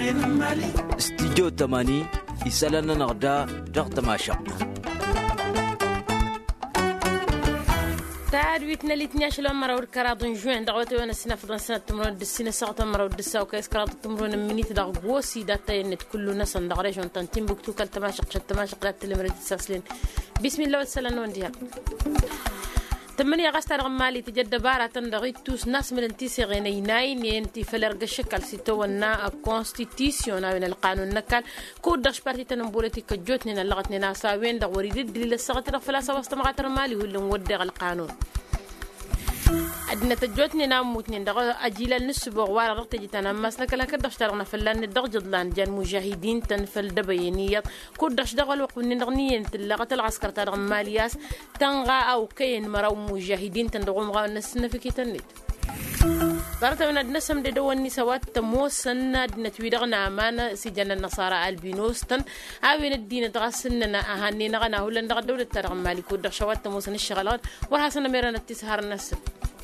استديو 80 يسألنا نغدا ضغط ما شق تعرفنا الاثنين عشر مرة والكرادون جوين دعوتي وانا السنة فضل سنة تمرون السنة ساعة مرة والدسا وكيس كرادون تمرون منيت دعو بوسي داتا ينت كل ناس ندغريش وانتن بكتو كل تماشق لا تلمرد الساسلين بسم الله والسلام ونديها 8 أغسطس رغمالي تجد بارة تندغي توس ناس من انتيسي غينيناين ينتي فلرق الشكل سيتونا كونستيتيسيون من القانون نكال كود دغش بارتي تنبولتي كجوتني اللغتني ناساوين دغ وريد الدليل السغتر فلاسا وستمغات رمالي واللي مودغ القانون أدنى تجوتني ناموتني دغ أجيل النسبة وارا رغت جيتنا مسلك لك دغش ترغنا فلان دغ جدلان جان مجاهدين تنفل دبينيات كود دغش دغ الوقت نغنيين تلغت العسكر ترغ مالياس تنغا أو كين مرو مجاهدين تندغم غا نسنا في كيتنيت بارتا من أدنسم دواني سوات تموسنا نتويدغنا أمانا سجن النصارى البينوستن أوين الدين تغسننا أهاني نغنا هولا نغا دولة ترغ مالي كود دغ شوات تموسن الشغلات ورهاسنا ميرانا التسهار النسب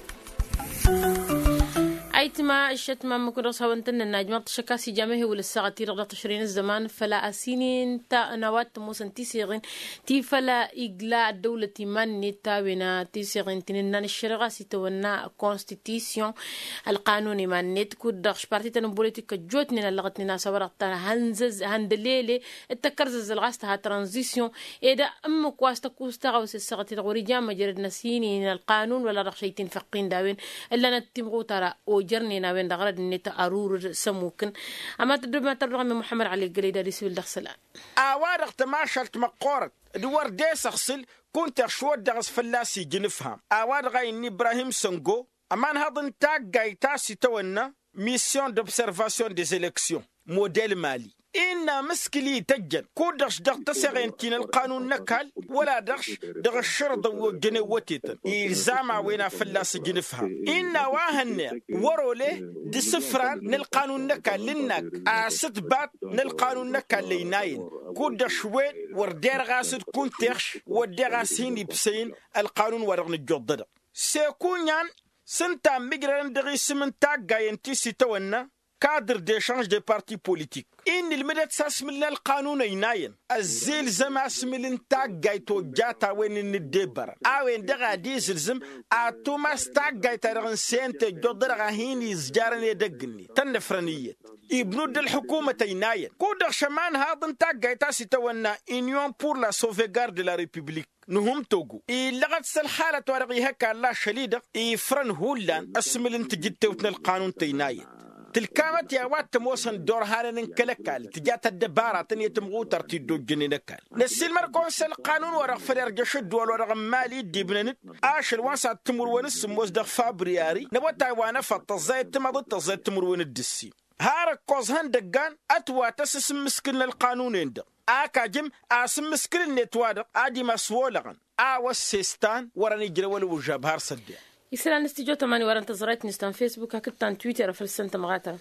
أيتما الشتما ممكن رصها وانتن الناجمات تشكاسي جامعه وللساعتير غدا تشرين الزمان فلا أسينين تا نوات موسن تيسيغين تي فلا إقلاع الدولة من نتاوينا تيسيغين تنين الشرغة سيتونا كونستيتيسيون القانوني من نت كود دغش بارتي تنبوليتيك جوتنين اللغتنين سورتنا هنزز هندليلي التكرزز الغاستها ترانزيسيون إذا أمك واستا كوستا غوس الساعتير غوري جامع جرد نسينين القانون ولا رخشيتين فقين داوين إلا نتمغو ترى جرنينا وين دغرد نتا أرور سموكن أما تدرب ما ترغم من محمد علي القليدة رسول الله سلام أوارق تماشلت مقورت دوار ديس أغسل كنت أشواد دغس فلاسي جنفهم أوارق إن إبراهيم سنغو أمان هذا تاق جايتاسي تونا ميسيون دوبسيرفاسيون ديز إلكسيون موديل مالي إن مسكلي تجن كودش دغ تسغينتين القانون نكال ولا دغش دغ الشرط وجنوتيت إلزام وينا فلاس جنفها إن واهن ورولي دي سفران نلقانون نكال لنك أست بات نلقانون نكال ليناين كودش وين وردير غاسد كونتيخش ودير غاسين يبسين القانون ورغن الجدد سيكون يان سنتا ميجران دغي سمنتاق جاينتي سيتونا كادر ديشانج دي بارتي بوليتيك إن المدد ساسملنا القانون يناين الزيل زم اسملن تاق جايتو جاتا وين ندبر اوين دغا ديزلزم اتوماس تاق جايتا رغن سينت جدر غاهين يزجارن يدقني تنفرنية ابنو دي الحكومة يناين كودر شمان هاضن تاق جايتا سيتونا إنيون بور لا سوفيغار دي لا ريبوبليك نهم توجو لغت الحالة ورقي هكا لا شليدة فرن هولان اسملن تجدتوتنا القانون تيناين تلكامت يا وات موسن دور هارن كلكال تجات الدبارة يتمغو ترتيدو جنينكال نسيل مركونس القانون ورق فرير جشد ورق مالي ديبننت اشل واسع تمر ونس موزدق فابرياري نبوتا وانا فتزاي تمض تزاي تمر ون الدسي هارك كوزهن دقان اتوا تسس مسكن القانون ده اكاجم اسم مسكن نتوادق ادي مسولغن والسيستان وراني جرول وجاب هار صدق يسأل نستيجو تماني ورا انتظرت نستان فيسبوك هكتان تويتر فرسنت مغاتا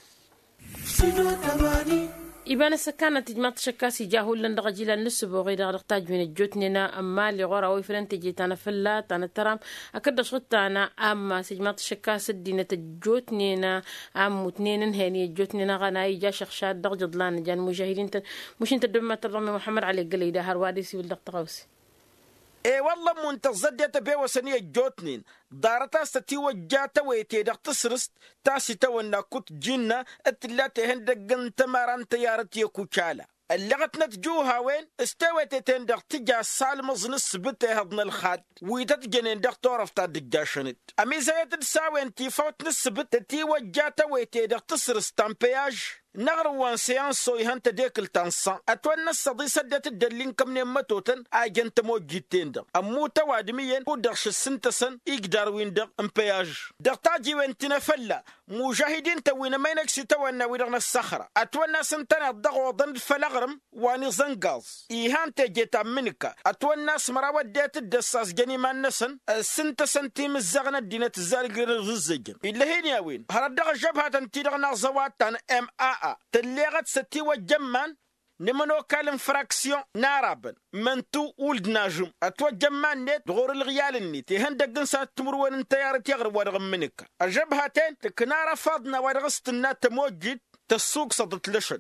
إبان السكانة تجمعت شكاسي جاهو لندغ جيلا نسبو غير غرقتاج من الجوتننا أما اللي غورا ويفرن تجيتانا فلا تانا ترام أكد شغطانا أما سجمعت شكاسة دينة الجوتننا أمو تنين هاني الجوتننا غناي جا شخشات دغ جدلان جان مجاهدين مش انت دمما ترمي محمد علي قليدا هاروادي سيول دغ تغوسي اي والله منتظدت بي وسنية جوتنين دارتا ستي وجاتا ويتي دق تسرست تاسي تونا كت جنة اتلاتي هندقن تماران تيارت يكو كالا اللغت نتجوها وين استويت تندق تجا سالمز نسبتي هضن الخاد ويتتجنين دق تورف تا دقاشنت امي زيت تساوين تي فوت نسبت تي وجاتا ويتي دق تسرست تامبياج نغر وان سيانسو يهانت ديك التنصان اتوانا الصدي سدت الدلين كم نمتوتن اجنت موجيتين دق امو توادميين ودغش السنتسن يقدر وين دق امبياج دق تاجي وين تنفلا مجاهدين توينا مينك سيتوانا ويرغنا الصخرة اتوانا سنتنا الضغو ضن الفلغرم واني زنقاز يهانت جيتا منك اتوانا سمراوات ديت الدساس جاني ما النسن السنتسن تيم الزغنة دينة الزارق الرزجن إلا هين يا وين هردغ جبهة تنتيرغنا زواتان ام تليغت ستي وجمان نمنو كالم فراكسيون نارابن منتو ولد ناجم اتوا جمان نت دغور الغيال النيت هندق نسات تمرون انت يا ريت يغرب ورغم منك الجبهتين تكنارا فاضنا ورغست النات موجد تسوق صدت لشد.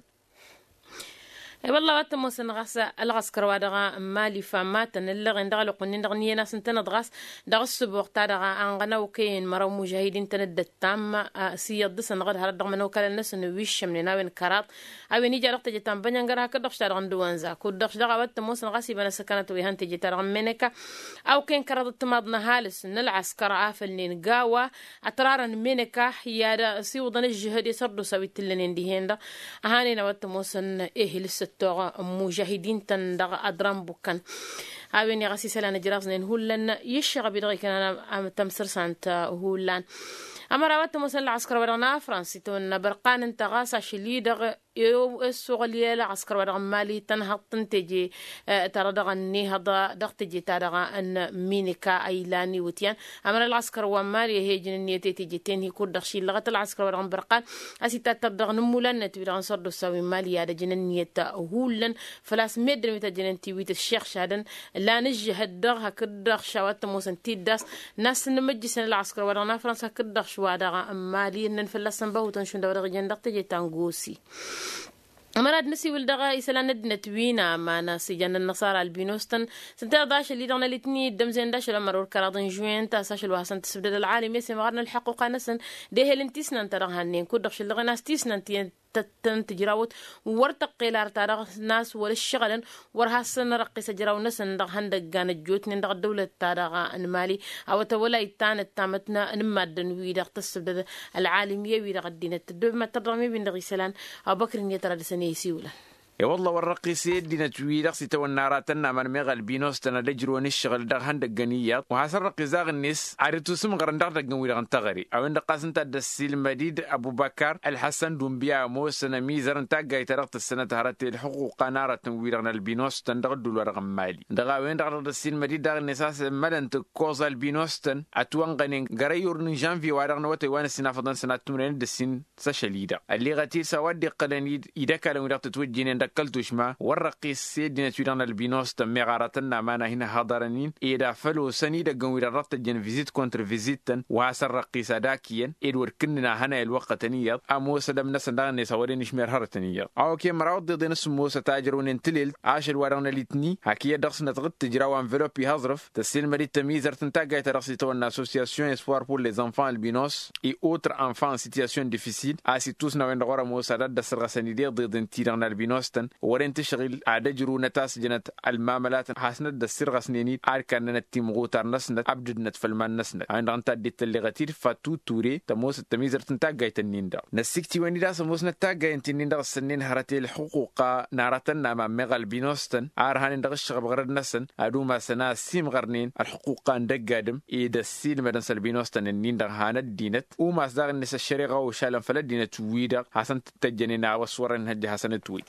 والله وقت موسن غاس الغسكر ودغا مالي فمات اللغ ندغلو قنين دغني ناس انتنا دغاس دغس بوقتا دغا انغنا وكين مرو مجاهدين تند تام سيد سن غد هر دغ منو كلا ناس نويش من ناوين كرات او نيجا رقت جتام بنيانغر هك دغش دغن دوانزا كود دغش دغا وقت موسن غاسي بنا سكنت ويهان تجي ترغ منك او كين كرات تمادنا هالس نلعسكر عافل نينغاوا اترارا منك يا سيودن الجهاد يسردو سويت لنين دي هندا اهاني وقت موسن ايه لسه مجاهدين تندغ أدرام بوكان أبني غسي سلان جراسنين هولن يشغى بدغي كان تمسر سانت هولان أما روات مسلح عسكر ورغنا فرنسي تون برقان انتغاسا شليدغ يو السوغلية عسكر ورغ مالي تنهض تنتجي تردغ النهضة دغ تجي تردغ أن مينيكا أيلاني وتيان أما العسكر ومالي هي جنية تجي تين هي كود دغشي لغة العسكر ورغ برقان أسي تردغ نمولن تبيرغن صردو سوي مالي هذا جنية هولن فلاس مدر ميتا جنية ويت الشيخ شادن لا نجه الدغ هكدغ شوات موسن تيداس ناس نمجسن العسكر ورغنا فرنسا هكدغ شوادغ مالي ننفلسن بهوتن شون دغ جندغ تجي تنغوسي أمراد نسي ولدغا إسلا ندنت وينا ما ناسي جان النصارى البينوستن سنتا داش اللي دغنا لتني دمزين داش لما رور كراضن جوين تاساش الوهسن تسبدد العالم يسي مغارنا الحقوق نسن ديه الانتيسنا انترغهنين كودغش اللغا ناس تيسنا انتين تجراوت ورتقي لارتارغ ناس ولا الشغل ورهاسن رقي سجراو نسن دغ هندق كان الجوت ندغ الدولة تارغ المالي أو تولا يتان التامتنا نمادن ويدغ تسبدد العالمية ويدغ الدين التدوب ما ترمي بين دغيسلان أو بكر يترى سنة يسيولا يا والله والرقيسي دينا تويدق سيتو الناراتنا من ميغال بينوستنا دجرو نشغل دغ هندق غنيات وحسن رقيزاغ الناس عريتو سم غرندار دغ ويدغ تغري او عند قاسن تدسيل مديد ابو بكر الحسن دومبيا موسنا ميزر انت جاي ترقت السنه هرت الحقوق ناره ويدغنا البينوستن دغ دول ورغ مالي دغ وين دغ تدسيل مديد دغ الناس ملنت كوزال بينوستن اتوان غنين غريور ني جانفي وادغ نوتي وانا سنا فضن سنه تمرين دسين سشليدا اللي غتي سواد قلنيد اذا كان ويدغ تتوجين كلتوش ما والرقيس سيدنا تيران البينوس تمغارتنا معنا هنا حاضرين إذا فلو سنيد جنوير الربط جن فيزيت كونتر فيزيتن وعسر رقيس داكيا إدور كننا هنا الوقت نيا أموس دم نسندان نسوارين شمير هرتنيا أو كي مراد ضد نس موس تاجرون انتلل عاشر ورنا لتني حكي درس نتغط تجرا انفلوبي هظرف تسيل مريد تميزر تنتاجي ترقصي تون association espoir pour les enfants albinos et autres enfants en situation difficile assi tous na wenda gora موس دد سرغسنيدي ضد تيران البينوس ورين تشغل عادة جرو نتاس جنت الماملات حاسنة دسر غسنيني عاركان نتيم غوتار نسنة عبد نتفلمان نسنة عند غنتا ديت اللي غتير فاتو توري تموس التميزر تنتاقاي تنين دا نسيكتي واني دا سموس نتاقاي تنين دا السنين هراتي الحقوق نارتنا مع مغال بينوستن عارهان دغش غبغرد نسن ادو ما سنا سيم غرنين الحقوق ندقادم ايدا السيل مدن سلبينوستن النين دا هانا الدينت وما صداغ الناس الشريغة وشالن فلا دينت ويدا حسن تتجنين وصورن هجي حسن تويج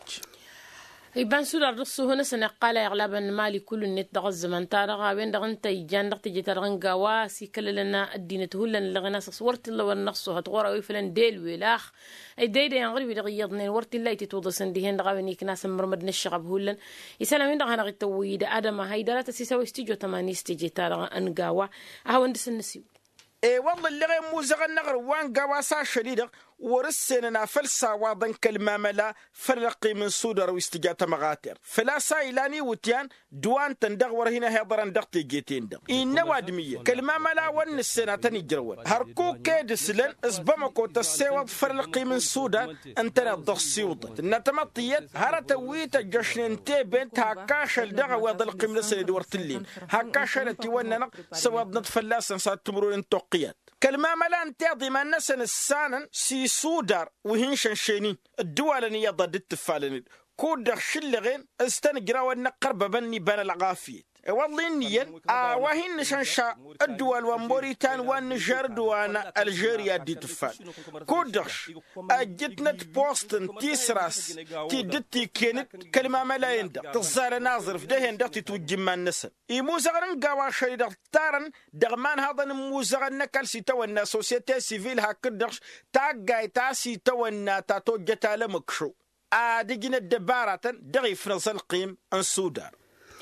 يبان سولا رسو هنا سنقال يغلبا مالي كل النت دغ الزمن تارغا وين دغ انت يجان دغ تجي ترغن قواسي كل لنا الدين تهولن لغنا صورت الله والنقص هتغورا ويفلن ديل ويلاخ اي ديدا ينغري دغ يضنين ورت الله تتوضسن ديهن دغ وينيك ناس مرمد نشغب هولن يسلم وين دغ انا غتويد ادم هيدا تسيسو استيجو تماني استيجي تارغا انقاوا اهو ندس النسيو اي والله اللي غير موزغ النغر وان قواسا شديدة ورسنا فلسا واضن كالماملا فرقي من صدر واستجاة مغاتر فلا سايلاني وتيان دوان تندغ هنا هيضران دغتي جيتين دغ إن وادمية كالماملا ونسنا تنجرون هركو كيدسلن اسبمكو تسيوض فرقي من صدر انتنا الضغسيوضة نتمطيت هرتويت الجشن تيبنت هكاشل دغ واضل قيم لسنا دورتلين هكاشل تيوانا سواد نتفلاسا ساتمرون توقيات كالماملا انتاضي ما نسن السانن سي سودار وهنشن شيني الدول يضد التفالن كود شلغين استنقرا ونقرب بني بان العافية والله إنيا وهن شنشا الدول وموريتان والنيجر دوانا الجيريا دي تفال كودش أجدنا بوستن تيسراس تيدتي كينت كلمة ملايين دا تزار ناظر في دهن دا تتوجم النسل موزغرن قوا شريد تارن دغمان هذا موزغرن نكالسي تونا سوسيتي سيفيل هكدش تاقاي تاسي تونا تاتوجتا لمكشو ديجنا الدبارة دغي فرنسا القيم انسودار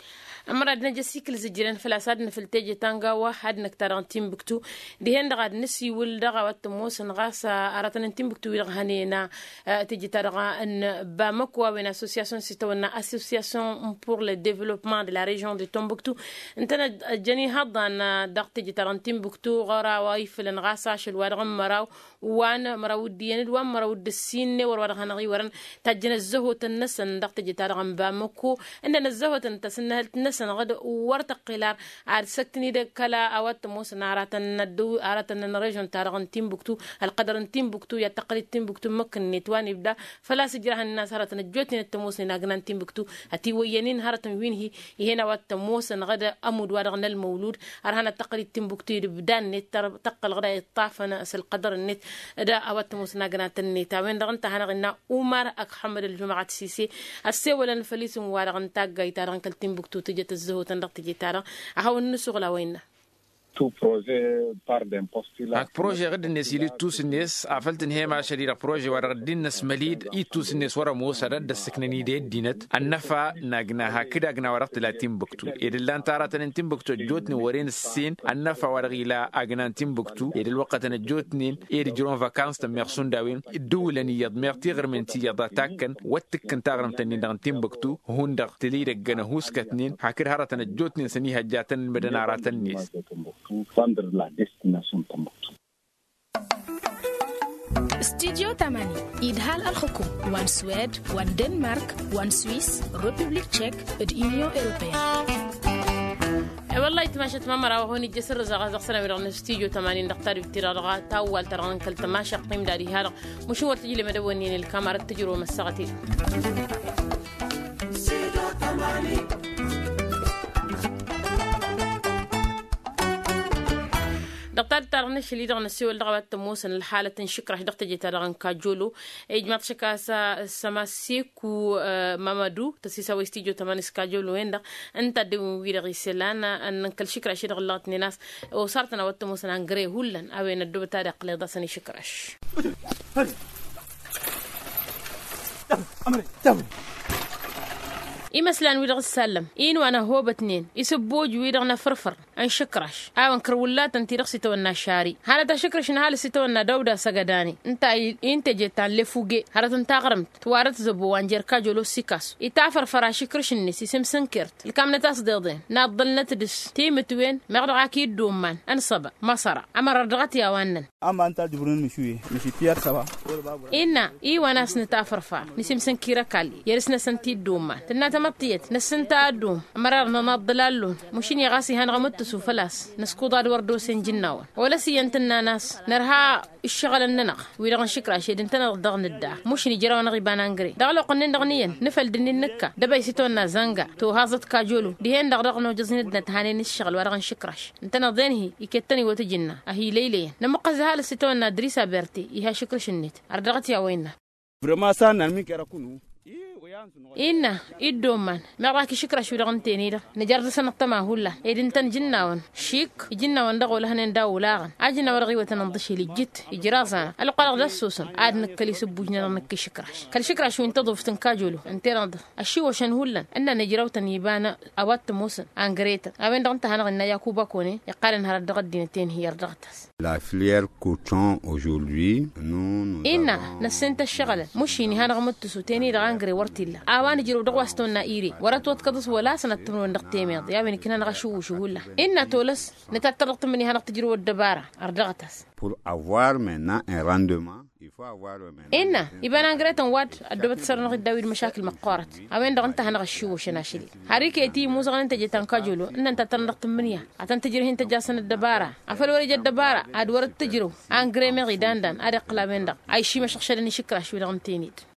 أمر عندنا جسيكل زجرين فلاسادنا في التاجي تانغا واحد نكتران تيمبكتو دي هند غاد نسي ولدغا واتموس نغاسا أراتنا تيمبكتو يرغانينا تيجي ترغا أن بامكوا وين أسوسياسيون سيتونا أسوسياسيون pour le développement de la région de Tombouctou انتنا جاني هضان دق تيجي تران تيمبكتو غرا وايف لنغاسا شلوارغم مراو وان مراو الديان وان مراو الدسين ورغانغي ورن تجنا الزهو تنسن دق تيجي ترغم بامكو إننا الزهو تنتسنها تنسن غد ورتقلار عاد سكتني ده كلا أوت موسى ناراتن ندو أراتن الرجل تارغن تيمبكتو القدر تيمبكتو يتقلد تيمبكتو ممكن نتواني بدا فلا سجرها الناس هرتن الجوتين التموسى ناقنان تيمبكتو هتي وينين هرتن وين هي هنا وات موسى غد أمود ورغن المولود أرهنا التقلد تيمبكتو بدان نت تقل غدا الطافنا أس القدر النت ده أوت موسى ناقنان النت وين رغنت هنا غنا عمر أحمد الجماعة السيسي السوى لنا فليس ورغن تاجي تارغن كالتيمبكتو تجت الزهو تندق تجي تارغ أهو النسوغ لوين هاك بروجي غد الناس يلي توس الناس عفلتن هي مع شريرة بروجي ورا غد الناس مليد اي توس الناس ورا موسى رد السكنني دي دينت النفع ناقناها كده اقنا ورقت لا تيمبكتو إذا اللان تارتن تيمبكتو جوتني ورين السين النفع ورغي لا اقنا تيمبكتو إذا الوقت انا جوتني إذا جرون فاكانس تميرسون داوين الدولة نيض ميرتي غير من تيضا تاكن واتكن تاغرم تنين دغن تيمبكتو هوندغ تليد اقنا هوسكتنين حاكر هارتن جوتني سنيها جاتن مدن عراتن نيس استديو تماني إدهال الحكوم وان سويد وان دنمارك وان سويس ريبوبليك تشيك اليونيون أوروبية والله تماشت ما مرة وهوني جسر زغ سنة ورغن استديو 80 دكتور بتيرا تاول ترغن كل تماشى قيم داري هذا مشو تجي لي مدونين الكاميرا تجرو مسقتي دكتور تارغن شلي دغن السيول دغوات تموسن الحالة تنشكرح دكتور جي تارغن كاجولو إجماع شكاسا سماسيكو مامادو تسيسا ويستيجو تمانيس كاجولو وين انت دو ويرغي سلانا ان كل شكرا شي دغلات ناس وصارتنا وات تموسن انغري هولن اوين الدو بتاع قليضه سني شكرش مثلا ويدغ السلم إن وأنا هو بتنين يسبوج ويدغنا فرفر أن شكرش أو كرولات أنت رخصي تونا شاري هذا تشكرش نهال ستونا دودا سجداني أنت جيت عن لفوجي هذا تنتغرمت توارت زبو وانجر كاجولو سيكاس يتعفر فراشي كرش الناس يسم سنكرت الكامنة تصدقين نضلنا تدس تيمت وين مغرق أكيد دومان أنصب مصرع أمر رضغتي أوانن أما أنت جبرون مشي تيار سوا إنا وناس نتعفر فا نسم سنكيرا كالي يرسنا سنتي دومان مطيت نسنتا دوم مررنا نضلالون مشين يغاسي هنغمت سوفلاس نسكوضا دوردو سنجناون ولا سينتنا ناس نرها الشغل الننق ويرغن شكرا شيد انتنا ضغن الدا مشين يجراو نغيبان انغري دغلو قنن دغنيين نفل دنين نكا دبا يسيتونا زنغا تو هازت كاجولو ديهن دغدغنو جزندنا تهانين الشغل ورغن شكراش انتنا ضينهي يكتني وتجنا اهي ليلي نمقزها لسيتونا دريسا بيرتي يها شكرش النت اردغتي يا ويننا فرما سان مين كراكونو إنا إدومان مراكي شكرا شو لغنتيني ده نجرد سنة تما هلا إذن تن جناون شيك جناون دغو لهن نداو لاغن أجنا ورغي وتنضشي لجت إجرازانا القلق دسوسن عاد نكلي سبوجنا نكي شكراش كل شكرا شو انتظر في تنكاجولو انت رض الشيء وشن هلا أننا نجراو تنيبانا أوات موسن أنغريتا أبين دغنت هنغنا ياكوبا كوني يقارن هرد غدينتين هي رضغتس La filière coton aujourd'hui, nous إنا نسنت الشغلة مشيني هنغمت سوتيني دغانغري ورتيلا أوان جرو دغواستونا إيري ورات واتكدس ولا سنة تمرون دقتيميض يا بني كنا نغشو شهولا إنا تولس نتطرقت مني هنقتجرو الدبارة أردغتس pour avoir maintenant un rendement, il faut avoir إنا يبان أنغريتن واد الدبت صار نغي داويد مشاكل مقارت أوين دغنت هنغشو شناشلي هاريك يتي موزغن انت جيتان كاجولو إن انت تنرقت منيها عتن تجري هنت جاسن الدبارة أفل وري جد الدبارة عاد ورد تجرو أنغري مغي داندان أدق لا بندق أي شي مشخشلني شكرا شو دغنتينيد